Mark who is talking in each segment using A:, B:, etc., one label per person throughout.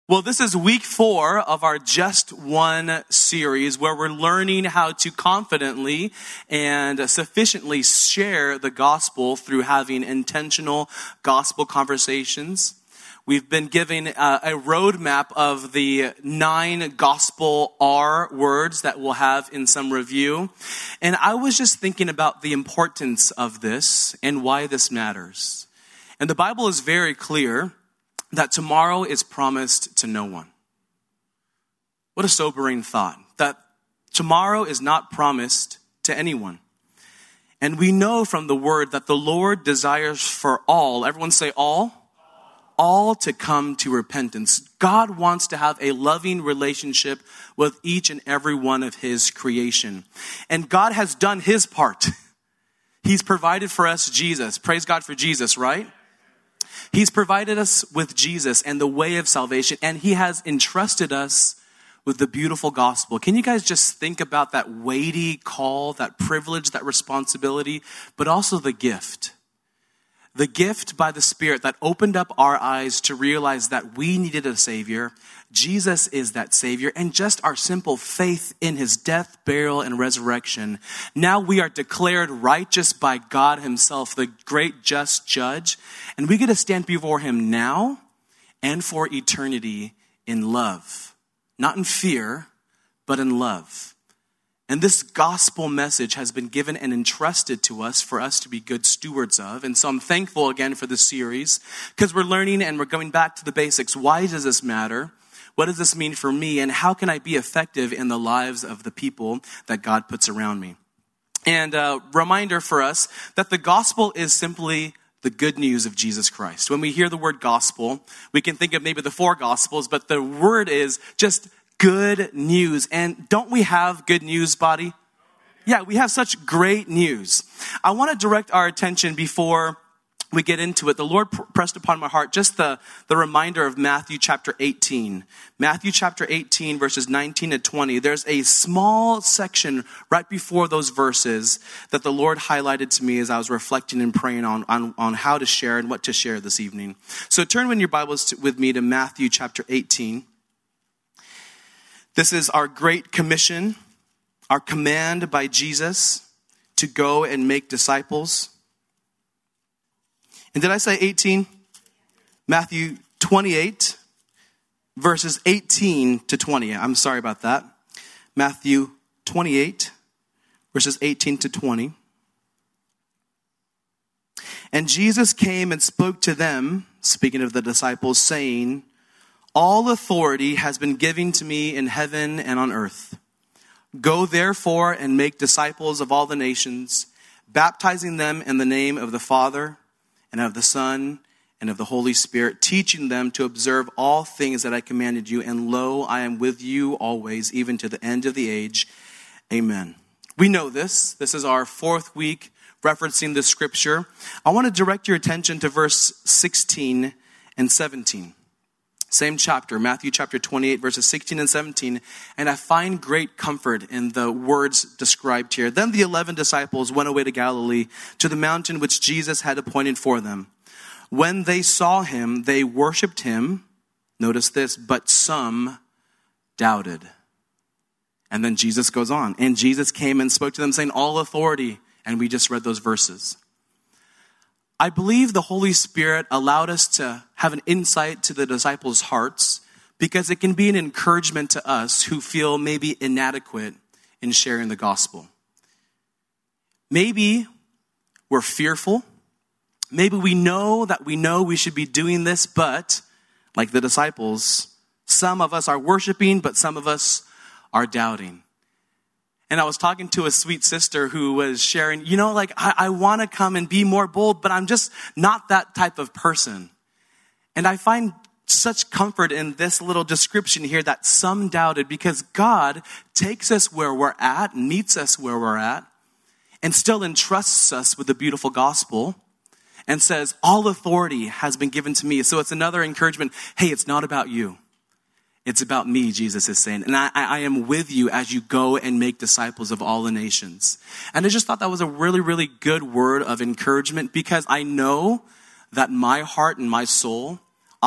A: Well, this is week 4 of our Just One series where we're learning how to confidently and sufficiently share the gospel through having intentional gospel conversations. We've been given a roadmap of the 9 gospel R words that we'll have in some review. And I was just thinking about the importance of this and why this matters. And the Bible is very clear that tomorrow is promised to no one. What a sobering thought, that tomorrow is not promised to anyone. And we know from the word that the Lord desires for all, everyone say all to come to repentance. God wants to have a loving relationship with each and every one of his creation. And God has done his part. He's provided for us Jesus. Praise God for Jesus, right? He's provided us with Jesus and the way of salvation, and he has entrusted us with the beautiful gospel. Can you guys just think about that weighty call, that privilege, that responsibility, but also the gift? The gift by the Spirit that opened up our eyes to realize that we needed a Savior. Jesus is that Savior, and just our simple faith in his death, burial, and resurrection. Now we are declared righteous by God himself, the great just judge, and we get to stand before him now and for eternity in love. Not in fear, but in love. And this gospel message has been given and entrusted to us for us to be good stewards of. And so I'm thankful again for this series because we're learning and we're going back to the basics. Why does this matter? What does this mean for me? And how can I be effective in the lives of the people that God puts around me? And a reminder for us that the gospel is simply the good news of Jesus Christ. When we hear the word gospel, we can think of maybe the 4 gospels, but the word is just good news. And don't we have good news, body? Yeah, we have such great news. I want to direct our attention before we get into it. The Lord pressed upon my heart just the reminder of Matthew chapter 18. Matthew chapter 18, verses 19 to 20. There's a small section right before those verses that the Lord highlighted to me as I was reflecting and praying on how to share and what to share this evening. So turn in your Bibles with me to Matthew chapter 18. This is our great commission, our command by Jesus to go and make disciples. And did I say 18? Matthew 28, verses 18 to 20. I'm sorry about that. Matthew 28, verses 18 to 20. And Jesus came and spoke to them, speaking of the disciples, saying, all authority has been given to me in heaven and on earth. Go therefore and make disciples of all the nations, baptizing them in the name of the Father and of the Son and of the Holy Spirit, teaching them to observe all things that I commanded you. And lo, I am with you always, even to the end of the age. Amen. We know this. This is our 4th week referencing the scripture. I want to direct your attention to verse 16 and 17. Same chapter, Matthew chapter 28, verses 16 and 17. And I find great comfort in the words described here. Then the 11 disciples went away to Galilee, to the mountain which Jesus had appointed for them. When they saw him, they worshiped him. Notice this, but some doubted. And then Jesus goes on. And Jesus came and spoke to them, saying, all authority. And we just read those verses. I believe the Holy Spirit allowed us to have an insight to the disciples' hearts because it can be an encouragement to us who feel maybe inadequate in sharing the gospel. Maybe we're fearful. Maybe we know we should be doing this, but like the disciples, some of us are worshiping, but some of us are doubting. And I was talking to a sweet sister who was sharing, I want to come and be more bold, but I'm just not that type of person. And I find such comfort in this little description here that some doubted because God takes us where we're at, meets us where we're at, and still entrusts us with the beautiful gospel and says, all authority has been given to me. So it's another encouragement. Hey, it's not about you. It's about me, Jesus is saying. And I am with you as you go and make disciples of all the nations. And I just thought that was a really, really good word of encouragement because I know that my heart and my soul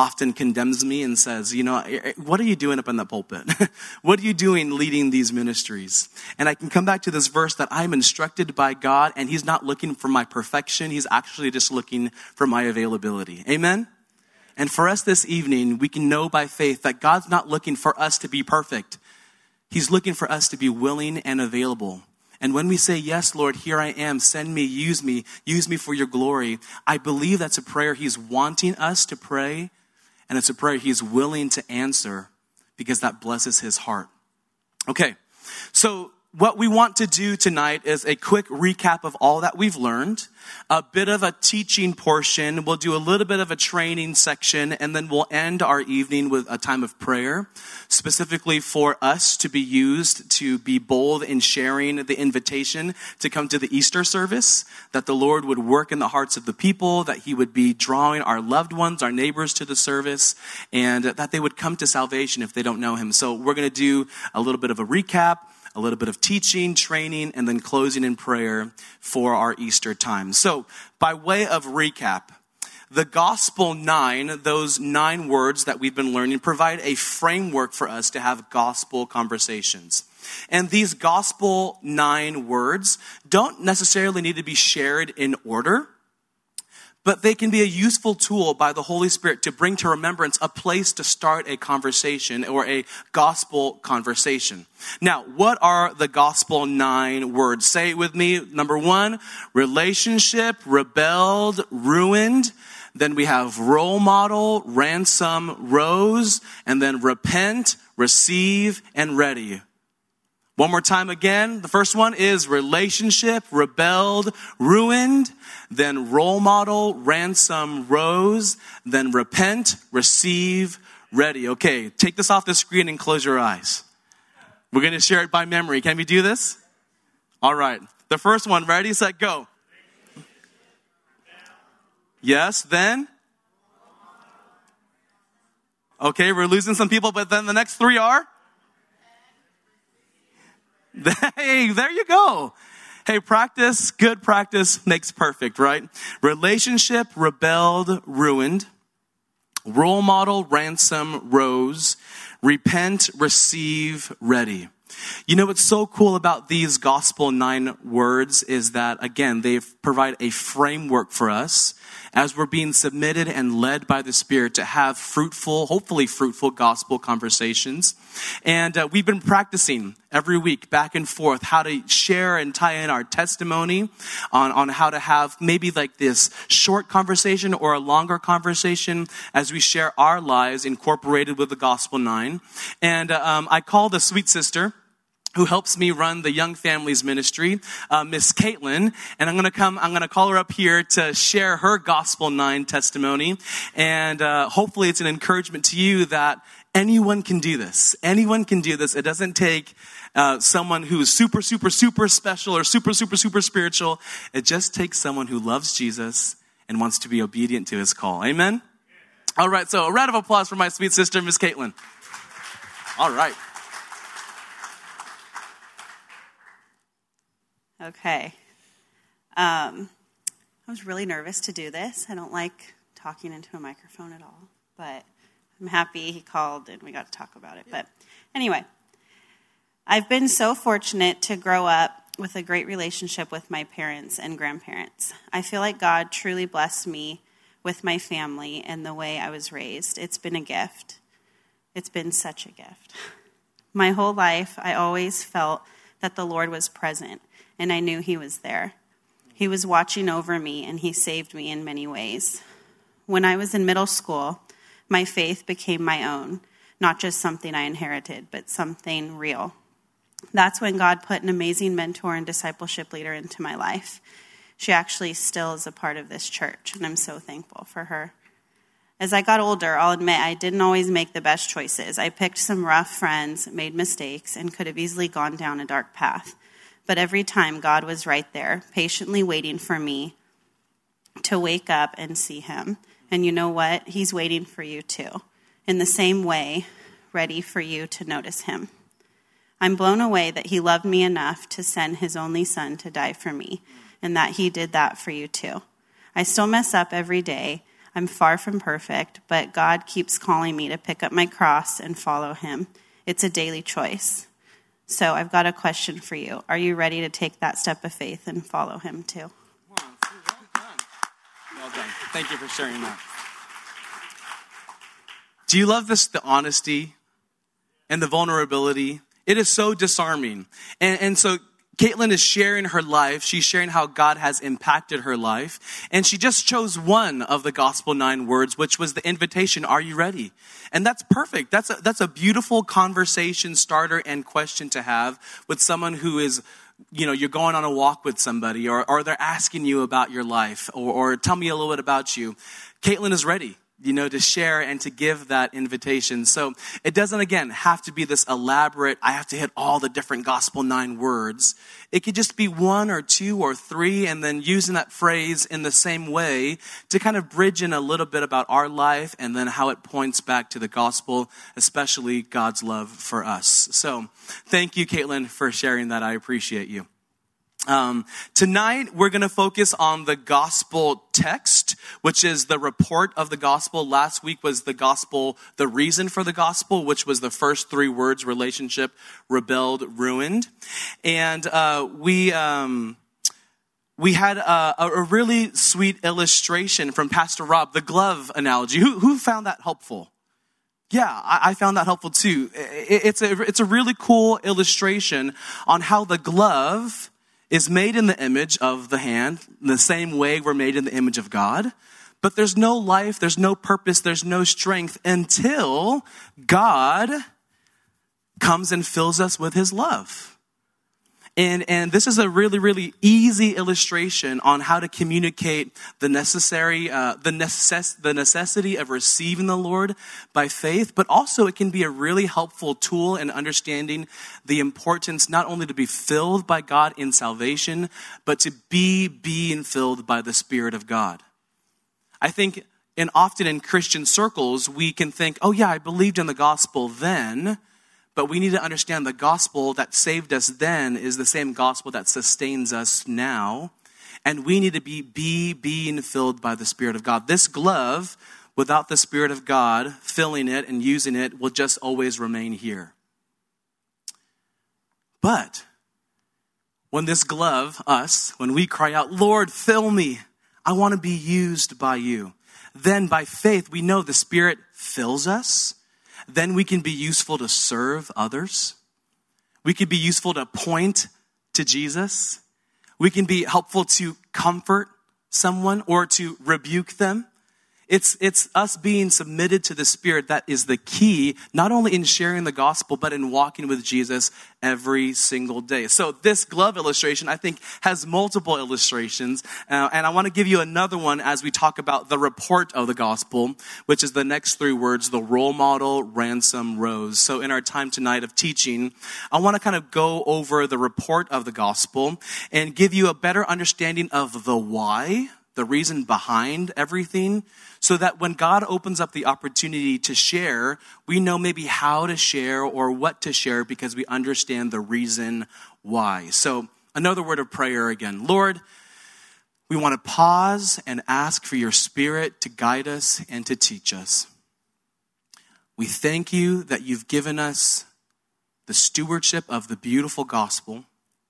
A: often condemns me and says, what are you doing up in the pulpit? What are you doing leading these ministries? And I can come back to this verse that I'm instructed by God, and he's not looking for my perfection. He's actually just looking for my availability. Amen? And for us this evening, we can know by faith that God's not looking for us to be perfect. He's looking for us to be willing and available. And when we say, yes, Lord, here I am, send me, use me for your glory, I believe that's a prayer he's wanting us to pray, and it's a prayer he's willing to answer because that blesses his heart. Okay, so what we want to do tonight is a quick recap of all that we've learned, a bit of a teaching portion. We'll do a little bit of a training section, and then we'll end our evening with a time of prayer, specifically for us to be used to be bold in sharing the invitation to come to the Easter service, that the Lord would work in the hearts of the people, that he would be drawing our loved ones, our neighbors to the service, and that they would come to salvation if they don't know him. So we're going to do a little bit of a recap, a little bit of teaching, training, and then closing in prayer for our Easter time. So, by way of recap, the Gospel 9, those 9 words that we've been learning, provide a framework for us to have gospel conversations. And these Gospel 9 words don't necessarily need to be shared in order, but they can be a useful tool by the Holy Spirit to bring to remembrance a place to start a conversation or a gospel conversation. Now, what are the Gospel 9 words? Say it with me. Number 1, relationship, rebelled, ruined. Then we have role model, ransom, rose, and then repent, receive, and ready. One more time again. The first one is relationship, rebelled, ruined, then role model, ransom, rose, then repent, receive, ready. Okay, take this off the screen and close your eyes. We're going to share it by memory. Can we do this? All right. The first one, ready, set, go. Yes, then? Okay, we're losing some people, but then the next 3 are? Hey, there you go. Hey, good practice makes perfect, right? Relationship, rebelled, ruined. Role model, ransom, rose. Repent, receive, ready. You know what's so cool about these Gospel 9 words is that, again, they provide a framework for us as we're being submitted and led by the Spirit to have hopefully fruitful gospel conversations. And we've been practicing every week back and forth how to share and tie in our testimony on how to have maybe like this short conversation or a longer conversation as we share our lives incorporated with the Gospel 9. And I called a sweet sister who helps me run the Young Families Ministry, Miss Caitlin, and I'm going to call her up here to share her Gospel 9 testimony, and hopefully it's an encouragement to you that anyone can do this. Anyone can do this. It doesn't take someone who is super, super, super special or super, super, super spiritual. It just takes someone who loves Jesus and wants to be obedient to his call. Amen? All right, so a round of applause for my sweet sister, Miss Caitlin. All right.
B: Okay. I was really nervous to do this. I don't like talking into a microphone at all, but I'm happy he called and we got to talk about it. But anyway, I've been so fortunate to grow up with a great relationship with my parents and grandparents. I feel like God truly blessed me with my family and the way I was raised. It's been a gift. It's been such a gift. My whole life, I always felt that the Lord was present. And I knew he was there. He was watching over me, and he saved me in many ways. When I was in middle school, my faith became my own, not just something I inherited, but something real. That's when God put an amazing mentor and discipleship leader into my life. She actually still is a part of this church, and I'm so thankful for her. As I got older, I'll admit I didn't always make the best choices. I picked some rough friends, made mistakes, and could have easily gone down a dark path. But every time, God was right there, patiently waiting for me to wake up and see him. And you know what? He's waiting for you too. In the same way, ready for you to notice him. I'm blown away that he loved me enough to send his only son to die for me, and that he did that for you too. I still mess up every day. I'm far from perfect, but God keeps calling me to pick up my cross and follow him. It's a daily choice. So I've got a question for you. Are you ready to take that step of faith and follow him too?
A: Well done. Well done. Thank you for sharing that. Do you love this, the honesty and the vulnerability? It is so disarming. And so Caitlin is sharing her life. She's sharing how God has impacted her life. And she just chose one of the gospel 9 words, which was the invitation, are you ready? And that's perfect. That's a beautiful conversation starter and question to have with someone who is, you're going on a walk with somebody or they're asking you about your life or tell me a little bit about you. Caitlin is ready, to share and to give that invitation. So it doesn't, again, have to be this elaborate, I have to hit all the different gospel 9 words. It could just be 1 or 2 or 3, and then using that phrase in the same way to kind of bridge in a little bit about our life and then how it points back to the gospel, especially God's love for us. So thank you, Caitlin, for sharing that. I appreciate you. Tonight, we're going to focus on the gospel text, which is the report of the gospel. Last week was the gospel, the reason for the gospel, which was the first 3 words, relationship, rebelled, ruined. And we had a really sweet illustration from Pastor Rob, the glove analogy. Who found that helpful? Yeah, I found that helpful too. It's a really cool illustration on how the glove is made in the image of the hand, the same way we're made in the image of God. But there's no life, there's no purpose, there's no strength until God comes and fills us with his love. And this is a really, really easy illustration on how to communicate the necessity of receiving the Lord by faith, but also it can be a really helpful tool in understanding the importance not only to be filled by God in salvation, but to be being filled by the Spirit of God. I think often in Christian circles, we can think, oh yeah, I believed in the gospel then, but we need to understand the gospel that saved us then is the same gospel that sustains us now. And we need to be being filled by the Spirit of God. This glove, without the Spirit of God filling it and using it, will just always remain here. But when this glove, us, when we cry out, Lord, fill me, I want to be used by you. Then by faith, we know the Spirit fills us. Then we can be useful to serve others. We can be useful to point to Jesus. We can be helpful to comfort someone or to rebuke them. It's us being submitted to the Spirit that is the key, not only in sharing the gospel, but in walking with Jesus every single day. So this glove illustration, I think, has multiple illustrations. And I want to give you another one as we talk about the report of the gospel, which is the next 3 words, the role model, ransom, rose. So in our time tonight of teaching, I want to kind of go over the report of the gospel and give you a better understanding of the why, the reason behind everything, so that when God opens up the opportunity to share, we know maybe how to share or what to share because we understand the reason why. So another word of prayer again. Lord, we want to pause and ask for your Spirit to guide us and to teach us. We thank you that you've given us the stewardship of the beautiful gospel.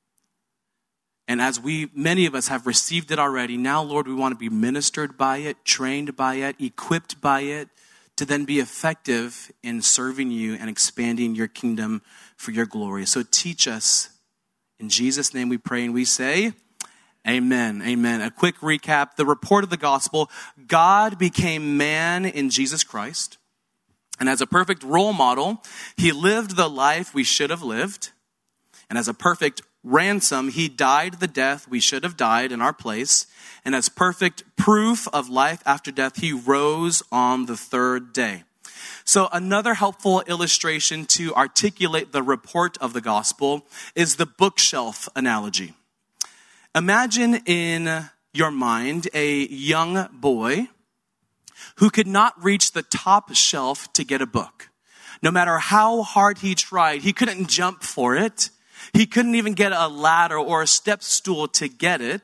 A: And as many of us have received it already, now, Lord, we want to be ministered by it, trained by it, equipped by it, to then be effective in serving you and expanding your kingdom for your glory. So teach us. In Jesus' name we pray and we say, amen, amen. A quick recap, the report of the gospel, God became man in Jesus Christ. And as a perfect role model, he lived the life we should have lived. And as a perfect ransom, he died the death we should have died in our place. And as perfect proof of life after death, he rose on the 3rd day. So another helpful illustration to articulate the report of the gospel is the bookshelf analogy. Imagine in your mind a young boy who could not reach the top shelf to get a book. No matter how hard he tried, he couldn't jump for it. He couldn't even get a ladder or a step stool to get it.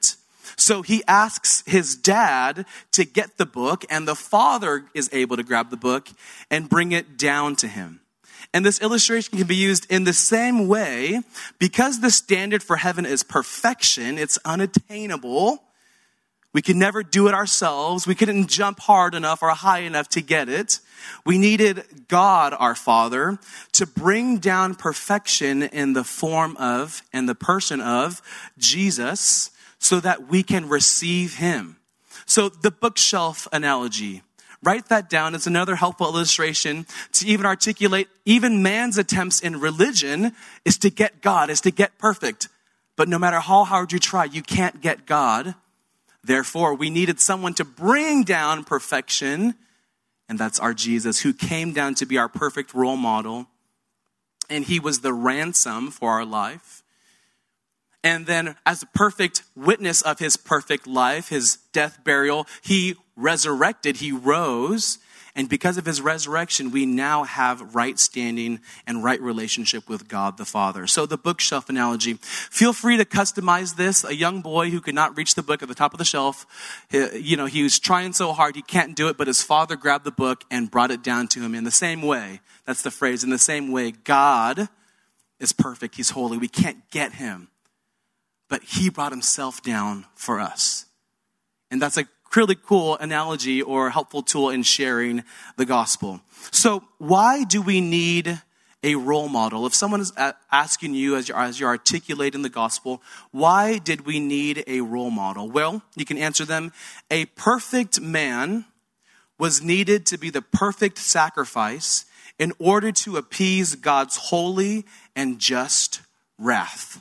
A: So he asks his dad to get the book, and the father is able to grab the book and bring it down to him. And this illustration can be used in the same way. Because the standard for heaven is perfection, it's unattainable. We could never do it ourselves. We couldn't jump hard enough or high enough to get it. We needed God, our Father, to bring down perfection in the form of and the person of Jesus so that we can receive him. So the bookshelf analogy, write that down. It's another helpful illustration to even articulate even man's attempts in religion is to get God, is to get perfect. But no matter how hard you try, you can't get God. Therefore, we needed someone to bring down perfection, and that's our Jesus, who came down to be our perfect role model, and he was the ransom for our life. And then as a perfect witness of his perfect life, his death, burial, he resurrected, he rose. And because of his resurrection, we now have right standing and right relationship with God the Father. So the bookshelf analogy, feel free to customize this. A young boy who could not reach the book at the top of the shelf, he was trying so hard, he can't do it, but his father grabbed the book and brought it down to him in the same way. That's the phrase. In the same way, God is perfect. He's holy. We can't get him, but he brought himself down for us. And that's a really cool analogy or helpful tool in sharing the gospel. So why do we need a role model? If someone is asking you as you're articulating the gospel, why did we need a role model? Well, you can answer them. A perfect man was needed to be the perfect sacrifice in order to appease God's holy and just wrath.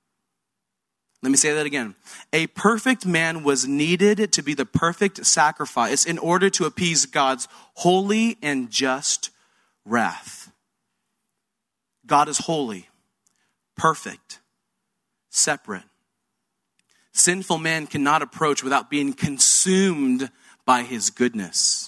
A: Let me say that again. A perfect man was needed to be the perfect sacrifice in order to appease God's holy and just wrath. God is holy, perfect, separate. Sinful man cannot approach without being consumed by his goodness.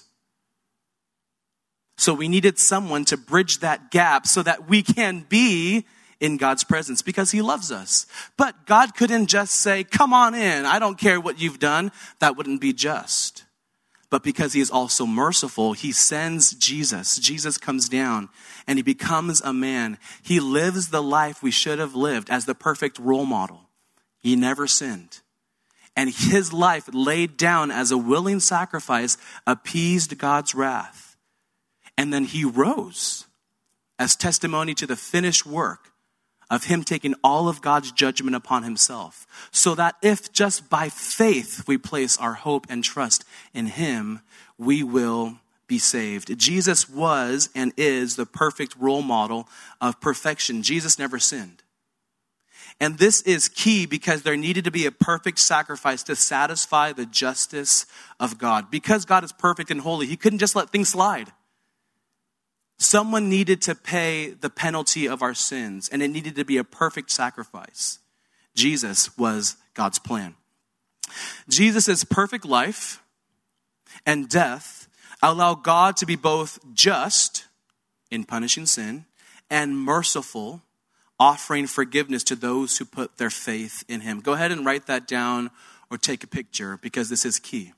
A: So we needed someone to bridge that gap so that we can be in God's presence because he loves us. But God couldn't just say, come on in. I don't care what you've done. That wouldn't be just. But because he is also merciful, he sends Jesus. Jesus comes down and he becomes a man. He lives the life we should have lived as the perfect role model. He never sinned. And his life laid down as a willing sacrifice appeased God's wrath. And then he rose as testimony to the finished work of him taking all of God's judgment upon himself, so that if just by faith we place our hope and trust in him, we will be saved. Jesus was and is the perfect role model of perfection. Jesus never sinned. And this is key because there needed to be a perfect sacrifice to satisfy the justice of God. Because God is perfect and holy, he couldn't just let things slide. Someone needed to pay the penalty of our sins, and it needed to be a perfect sacrifice. Jesus was God's plan. Jesus' perfect life and death allow God to be both just in punishing sin and merciful, offering forgiveness to those who put their faith in him. Go ahead and write that down or take a picture because this is key.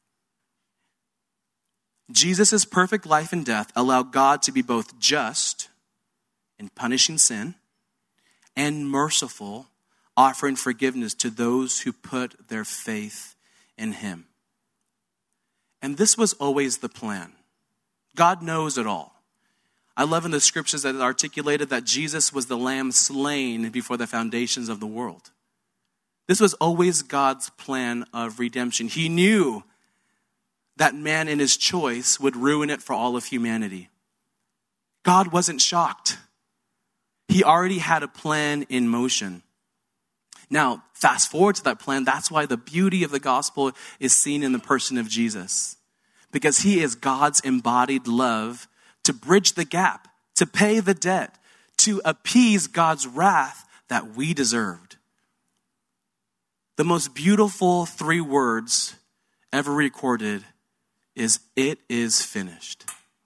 A: Jesus' perfect life and death allow God to be both just in punishing sin and merciful, offering forgiveness to those who put their faith in him. And this was always the plan. God knows it all. I love in the scriptures that it articulated that Jesus was the lamb slain before the foundations of the world. This was always God's plan of redemption. He knew that man in his choice would ruin it for all of humanity. God wasn't shocked. He already had a plan in motion. Now, fast forward to that plan. That's why the beauty of the gospel is seen in the person of Jesus. Because he is God's embodied love to bridge the gap, to pay the debt, to appease God's wrath that we deserved. The most beautiful 3 words ever recorded is, it is finished.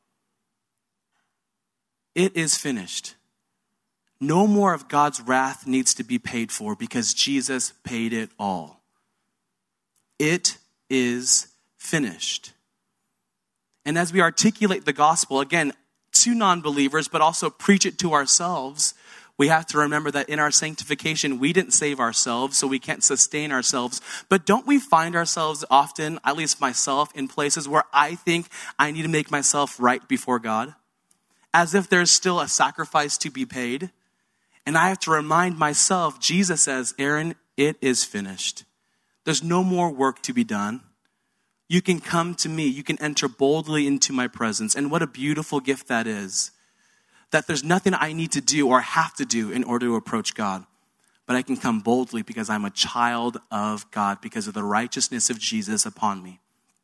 A: It is finished. No more of God's wrath needs to be paid for because Jesus paid it all. It is finished. And as we articulate the gospel, again, to non-believers, but also preach it to ourselves, we have to remember that in our sanctification, we didn't save ourselves, so we can't sustain ourselves. But don't we find ourselves often, at least myself, in places where I think I need to make myself right before God? As if there's still a sacrifice to be paid. And I have to remind myself, Jesus says, Aaron, it is finished. There's no more work to be done. You can come to me. You can enter boldly into my presence. And what a beautiful gift that is. That there's nothing I need to do or have to do in order to approach God. But I can come boldly because I'm a child of God, because of the righteousness of Jesus upon me.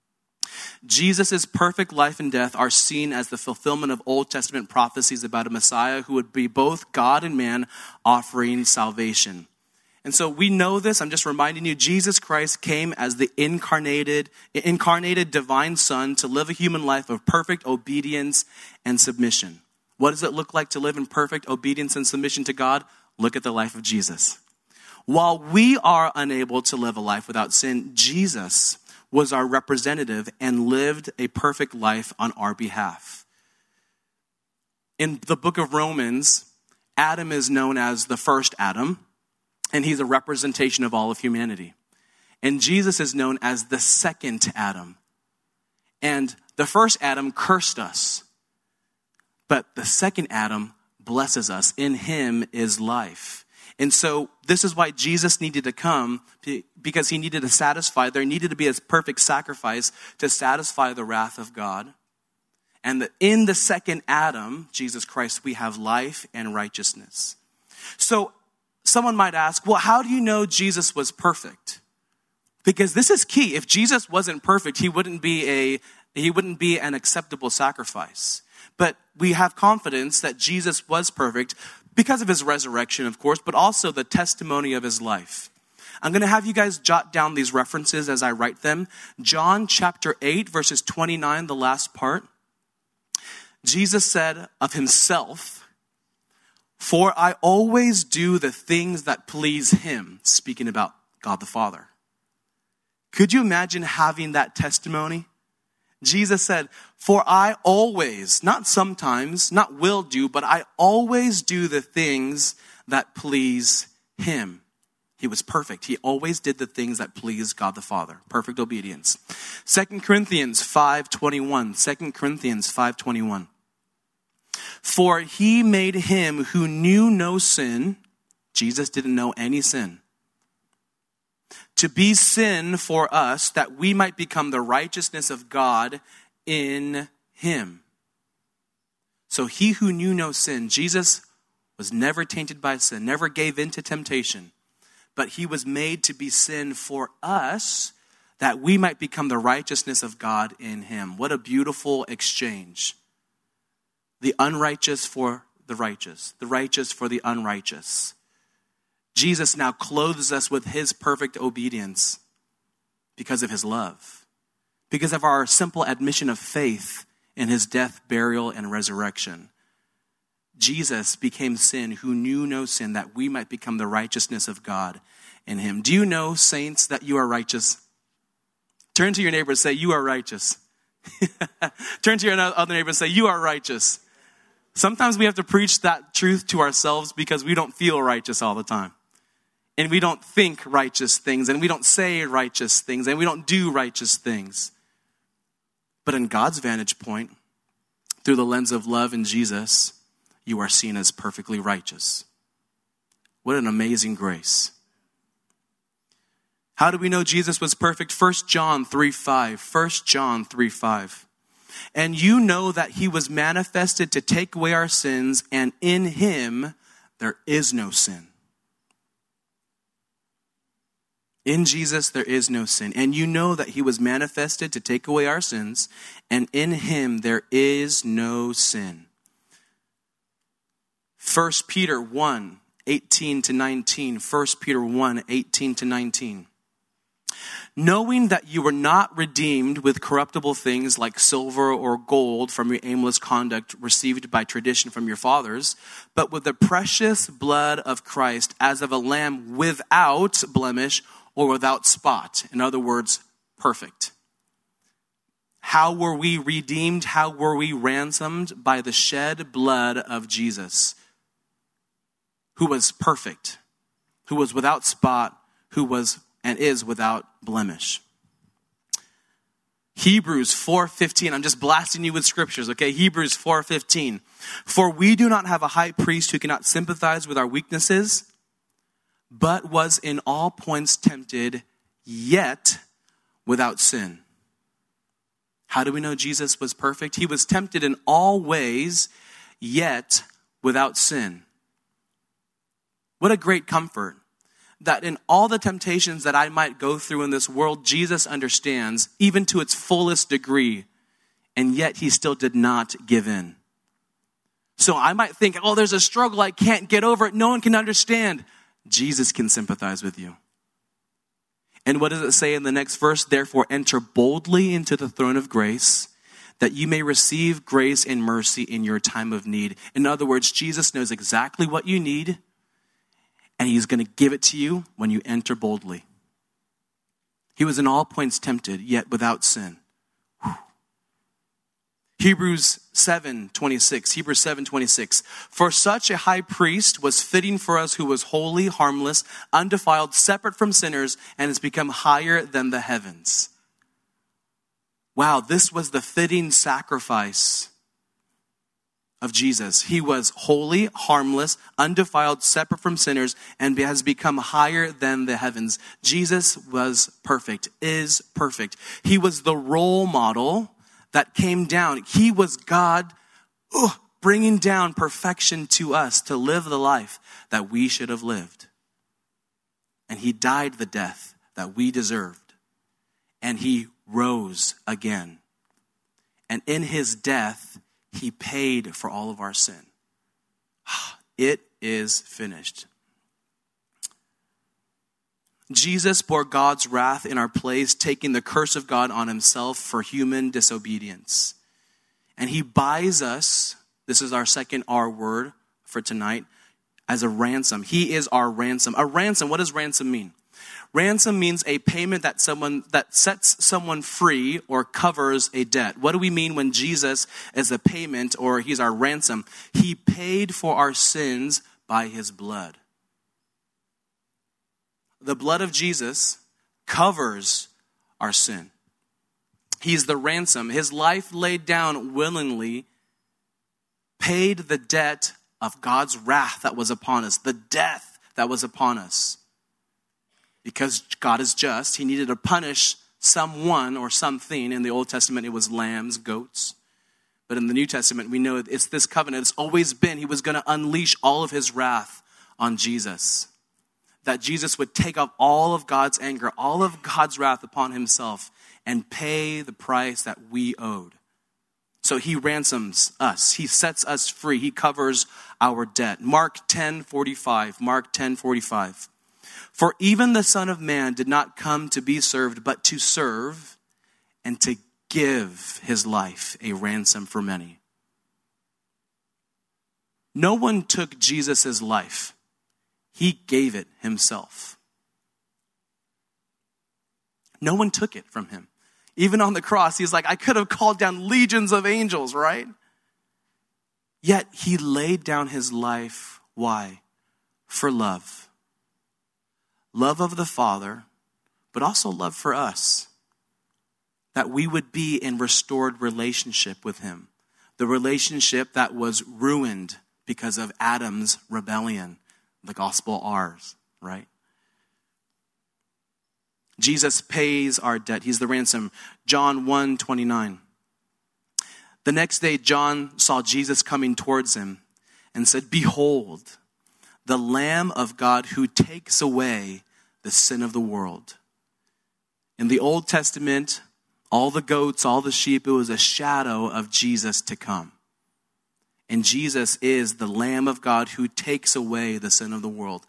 A: Jesus' perfect life and death are seen as the fulfillment of Old Testament prophecies about a Messiah who would be both God and man, offering salvation. And so we know this. I'm just reminding you, Jesus Christ came as the incarnated divine Son to live a human life of perfect obedience and submission. What does it look like to live in perfect obedience and submission to God? Look at the life of Jesus. While we are unable to live a life without sin, Jesus was our representative and lived a perfect life on our behalf. In the book of Romans, Adam is known as the first Adam, and he's a representation of all of humanity. And Jesus is known as the second Adam. And the first Adam cursed us, but the second Adam blesses us. In him is life. And so this is why Jesus needed to come, because he needed to satisfy. There needed to be a perfect sacrifice to satisfy the wrath of God. And in the second Adam, Jesus Christ, we have life and righteousness. So someone might ask, well, how do you know Jesus was perfect? Because this is key. If Jesus wasn't perfect, he wouldn't be an acceptable sacrifice. But we have confidence that Jesus was perfect because of his resurrection, of course, but also the testimony of his life. I'm going to have you guys jot down these references as I write them. John chapter 8, verses 29, the last part. Jesus said of himself, "For I always do the things that please him," speaking about God the Father. Could you imagine having that testimony? Jesus said, "For I always," not sometimes, not will do, but I always do the things that please him. He was perfect. He always did the things that pleased God the Father. Perfect obedience. 2 Corinthians 5:21. 2 Corinthians 5:21. "For he made him who knew no sin," Jesus didn't know any sin, "to be sin for us, that we might become the righteousness of God in him." So he who knew no sin, Jesus was never tainted by sin, never gave in to temptation, but he was made to be sin for us, that we might become the righteousness of God in him. What a beautiful exchange. The unrighteous for the righteous for the unrighteous. Jesus now clothes us with his perfect obedience because of his love, because of our simple admission of faith in his death, burial, and resurrection. Jesus became sin who knew no sin, that we might become the righteousness of God in him. Do you know, saints, that you are righteous? Turn to your neighbor and say, "You are righteous." Turn to your other neighbor and say, "You are righteous." Sometimes we have to preach that truth to ourselves because we don't feel righteous all the time. And we don't think righteous things, and we don't say righteous things, and we don't do righteous things. But in God's vantage point, through the lens of love in Jesus, you are seen as perfectly righteous. What an amazing grace. How do we know Jesus was perfect? 1 John 3:5. 1 John 3:5. "And you know that he was manifested to take away our sins, and in him there is no sin." In Jesus there is no sin. "And you know that he was manifested to take away our sins, and in him there is no sin." 1 Peter 1:18-19. 1 Peter 1:18-19. "Knowing that you were not redeemed with corruptible things like silver or gold from your aimless conduct received by tradition from your fathers, but with the precious blood of Christ, as of a lamb without blemish or without spot. In other words, perfect. How were we redeemed? How were we ransomed? By the shed blood of Jesus, who was perfect, who was without spot, who was and is without blemish. Hebrews 4:15. I'm just blasting you with scriptures, okay? Hebrews 4:15. For we do not have a high priest who cannot sympathize with our weaknesses, but was in all points tempted, yet without sin. How do we know Jesus was perfect? He was tempted in all ways, yet without sin. What a great comfort that in all the temptations that I might go through in this world, Jesus understands, even to its fullest degree, and yet he still did not give in. So I might think, oh, there's a struggle, I can't get over it, no one can understand. Jesus can sympathize with you. And what does it say in the next verse? Therefore, enter boldly into the throne of grace, that you may receive grace and mercy in your time of need. In other words, Jesus knows exactly what you need, and he's going to give it to you when you enter boldly. He was in all points tempted, yet without sin. Whew. Hebrews 7:26. For such a high priest was fitting for us, who was holy, harmless, undefiled, separate from sinners, and has become higher than the heavens. Wow, this was the fitting sacrifice of Jesus. He was holy, harmless, undefiled, separate from sinners, and has become higher than the heavens. Jesus was perfect, is perfect. He was the role model that came down. He was God bringing down perfection to us to live the life that we should have lived. And he died the death that we deserved. And he rose again. And in his death, he paid for all of our sin. It is finished. Jesus bore God's wrath in our place, taking the curse of God on himself for human disobedience. And he buys us, this is our second R word for tonight, as a ransom. He is our ransom. A ransom, what does ransom mean? Ransom means a payment that sets someone free or covers a debt. What do we mean when Jesus is a payment or he's our ransom? He paid for our sins by his blood. The blood of Jesus covers our sin. He's the ransom. His life laid down willingly paid the debt of God's wrath that was upon us, the death that was upon us. Because God is just, he needed to punish someone or something. In the Old Testament, it was lambs, goats. But in the New Testament, we know it's this covenant. It's always been, he was going to unleash all of his wrath on Jesus. That Jesus would take up all of God's anger, all of God's wrath upon himself and pay the price that we owed. So he ransoms us. He sets us free. He covers our debt. Mark 10:45. For even the Son of Man did not come to be served, but to serve and to give his life a ransom for many. No one took Jesus' life. He gave it himself. No one took it from him. Even on the cross, he's like, I could have called down legions of angels, right? Yet he laid down his life. Why? For love. Love of the Father, but also love for us. That we would be in restored relationship with him. The relationship that was ruined because of Adam's rebellion. The gospel ours, right? Jesus pays our debt. He's the ransom. John 1:29. The next day, John saw Jesus coming towards him and said, Behold, the Lamb of God who takes away the sin of the world. In the Old Testament, all the goats, all the sheep, it was a shadow of Jesus to come. And Jesus is the Lamb of God who takes away the sin of the world.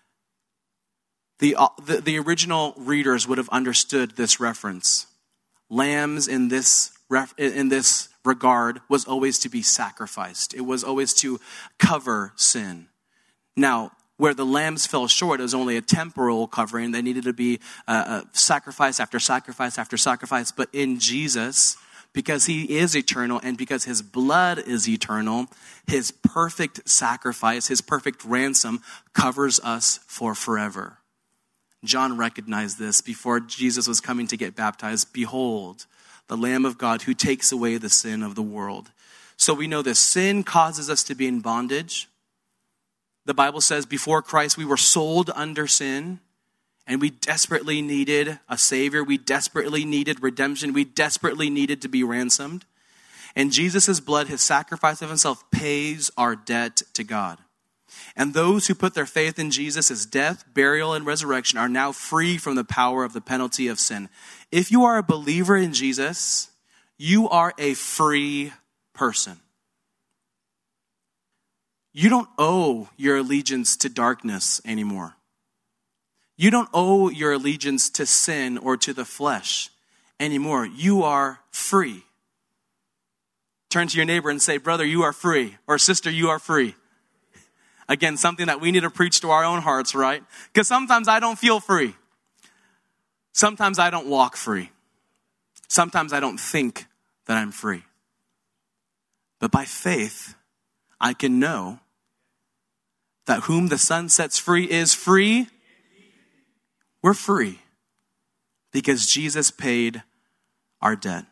A: The original readers would have understood this reference. Lambs in this regard was always to be sacrificed. It was always to cover sin. Now, where the lambs fell short. It was only a temporal covering. They needed to be sacrifice after sacrifice after sacrifice. But in Jesus, because he is eternal and because his blood is eternal, his perfect sacrifice, his perfect ransom covers us for forever. John recognized this before Jesus was coming to get baptized. Behold, the Lamb of God who takes away the sin of the world. So we know this. Sin causes us to be in bondage. The Bible says before Christ we were sold under sin, and we desperately needed a Savior. We desperately needed redemption. We desperately needed to be ransomed. And Jesus' blood, his sacrifice of himself, pays our debt to God. And those who put their faith in Jesus' death, burial, and resurrection are now free from the power of the penalty of sin. If you are a believer in Jesus, you are a free person. You don't owe your allegiance to darkness anymore. You don't owe your allegiance to sin or to the flesh anymore. You are free. Turn to your neighbor and say, brother, you are free. Or sister, you are free. Again, something that we need to preach to our own hearts, right? Because sometimes I don't feel free. Sometimes I don't walk free. Sometimes I don't think that I'm free. But by faith, I can know that whom the Son sets free is free. We're free because Jesus paid our debt.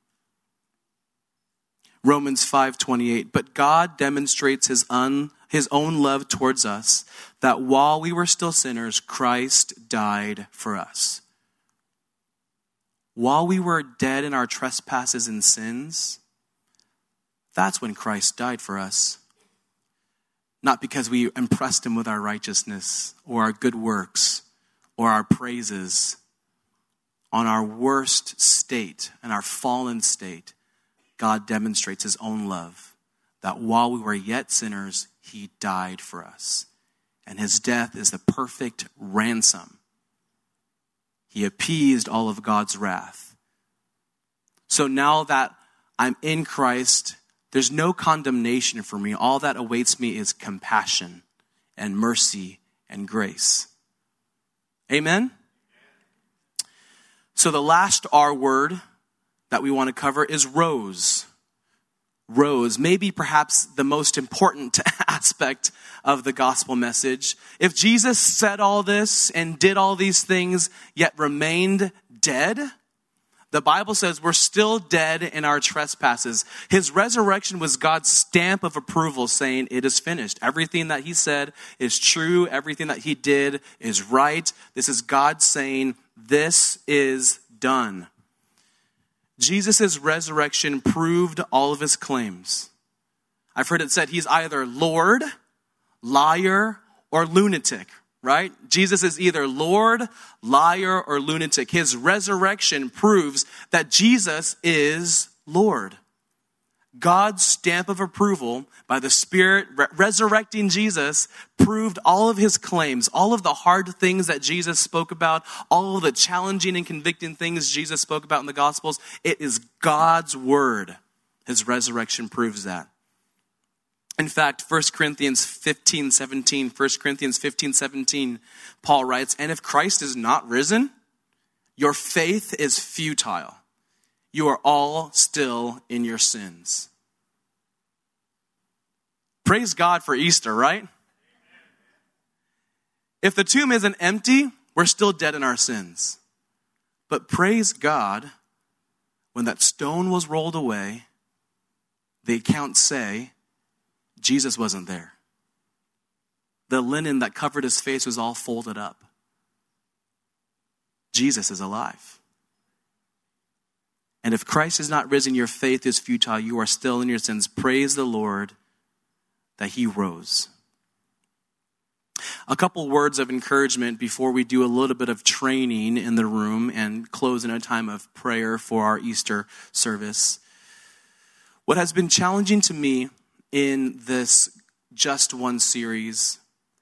A: Romans 5:28, but God demonstrates his own love towards us, that while we were still sinners, Christ died for us. While we were dead in our trespasses and sins, that's when Christ died for us. Not because we impressed him with our righteousness or our good works or our praises. On our worst state and our fallen state, God demonstrates his own love, that while we were yet sinners, he died for us. And his death is the perfect ransom. He appeased all of God's wrath. So now that I'm in Christ, there's no condemnation for me. All that awaits me is compassion and mercy and grace. Amen? So the last R word that we want to cover is rose. Rose, maybe perhaps the most important aspect of the gospel message. If Jesus said all this and did all these things, yet remained dead, the Bible says we're still dead in our trespasses. His resurrection was God's stamp of approval, saying it is finished. Everything that he said is true. Everything that he did is right. This is God saying, this is done. Jesus' resurrection proved all of his claims. I've heard it said he's either Lord, liar, or lunatic, right? Jesus is either Lord, liar, or lunatic. His resurrection proves that Jesus is Lord. God's stamp of approval by the Spirit resurrecting Jesus proved all of his claims, all of the hard things that Jesus spoke about, all of the challenging and convicting things Jesus spoke about in the Gospels. It is God's word. His resurrection proves that. In fact, 1 Corinthians 15:17, Paul writes, and if Christ is not risen, your faith is futile. You are all still in your sins. Praise God for Easter, right? If the tomb isn't empty, we're still dead in our sins. But praise God, when that stone was rolled away, the accounts say Jesus wasn't there. The linen that covered his face was all folded up. Jesus is alive. And if Christ is not risen, your faith is futile. You are still in your sins. Praise the Lord that he rose. A couple words of encouragement before we do a little bit of training in the room and close in a time of prayer for our Easter service. What has been challenging to me in this Just One series,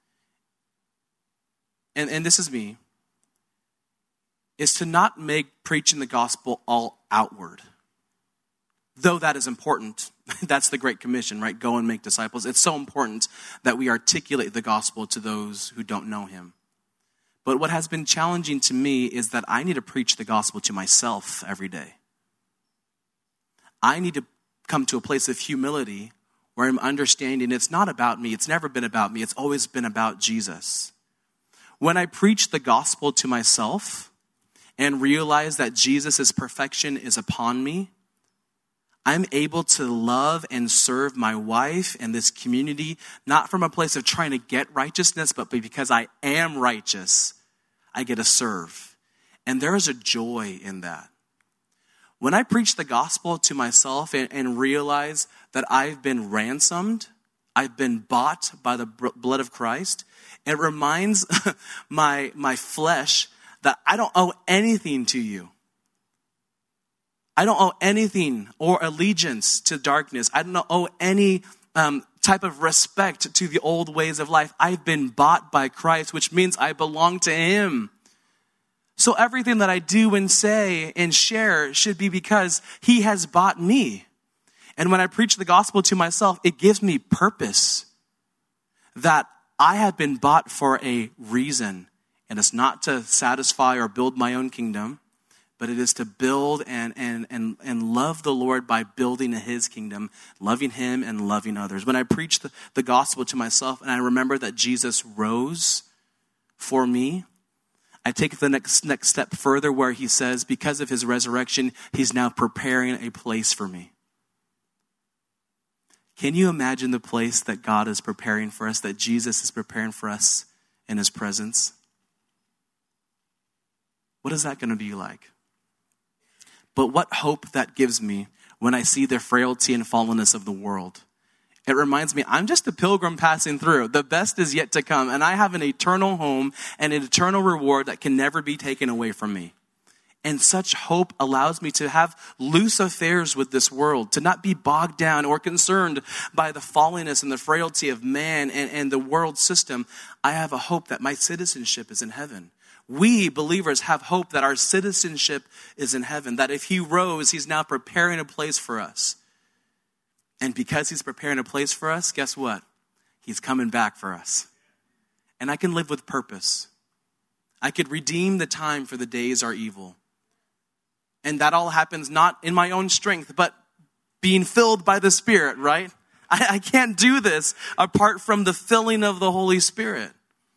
A: and this is me, is to not make preaching the gospel all outward. though that is important. That's the Great Commission, right? Go and make disciples. It's so important that we articulate the gospel to those who don't know him. But what has been challenging to me is that I need to preach the gospel to myself every day. I need to come to a place of humility where I'm understanding it's not about me. It's never been about me. It's always been about Jesus. When I preach the gospel to myself and realize that Jesus' perfection is upon me, I'm able to love and serve my wife and this community, not from a place of trying to get righteousness, but because I am righteous, I get to serve. And there is a joy in that. When I preach the gospel to myself and realize that I've been ransomed, I've been bought by the blood of Christ, it reminds my flesh that I don't owe anything to you. I don't owe anything or allegiance to darkness. I don't owe any type of respect to the old ways of life. I've been bought by Christ, which means I belong to him. So everything that I do and say and share should be because he has bought me. And when I preach the gospel to myself, it gives me purpose that I have been bought for a reason. And it's not to satisfy or build my own kingdom, but it is to build and love the Lord by building his kingdom, loving him and loving others. When I preach the gospel to myself and I remember that Jesus rose for me, I take the next step further where he says, because of his resurrection, he's now preparing a place for me. Can you imagine the place that God is preparing for us, that Jesus is preparing for us in his presence? What is that going to be like? But what hope that gives me when I see the frailty and fallenness of the world. It reminds me, I'm just a pilgrim passing through. The best is yet to come, and I have an eternal home and an eternal reward that can never be taken away from me. And such hope allows me to have loose affairs with this world, to not be bogged down or concerned by the fallenness and the frailty of man and the world system. I have a hope that my citizenship is in heaven. We believers have hope that our citizenship is in heaven, that if he rose, he's now preparing a place for us. And because he's preparing a place for us, guess what? He's coming back for us. And I can live with purpose. I could redeem the time, for the days are evil. And that all happens not in my own strength, but being filled by the Spirit, right? I can't do this apart from the filling of the Holy Spirit.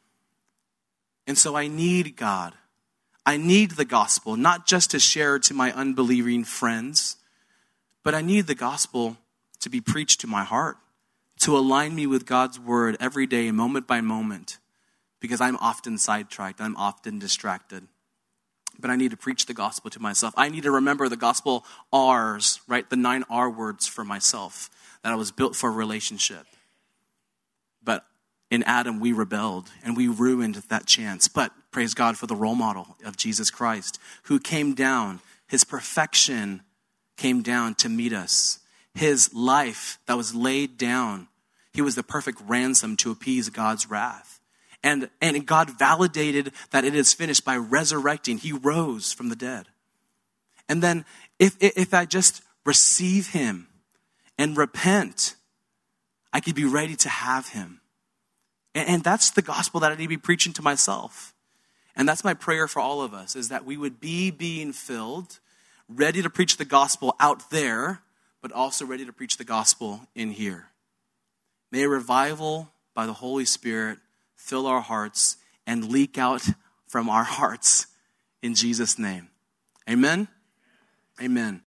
A: And so I need God. I need the gospel, not just to share to my unbelieving friends, but I need the gospel to be preached to my heart, to align me with God's word every day, moment by moment, because I'm often sidetracked, I'm often distracted. But I need to preach the gospel to myself. I need to remember the gospel R's, right? The 9 R words for myself, that I was built for a relationship. But in Adam, we rebelled and we ruined that chance. But praise God for the role model of Jesus Christ, who came down. His perfection came down to meet us. His life that was laid down, he was the perfect ransom to appease God's wrath. And God validated that it is finished by resurrecting. He rose from the dead. And then if I just receive him and repent, I could be ready to have him. And that's the gospel that I need to be preaching to myself. And that's my prayer for all of us, is that we would be being filled, ready to preach the gospel out there, but also ready to preach the gospel in here. May a revival by the Holy Spirit fill our hearts and leak out from our hearts in Jesus' name. Amen? Amen.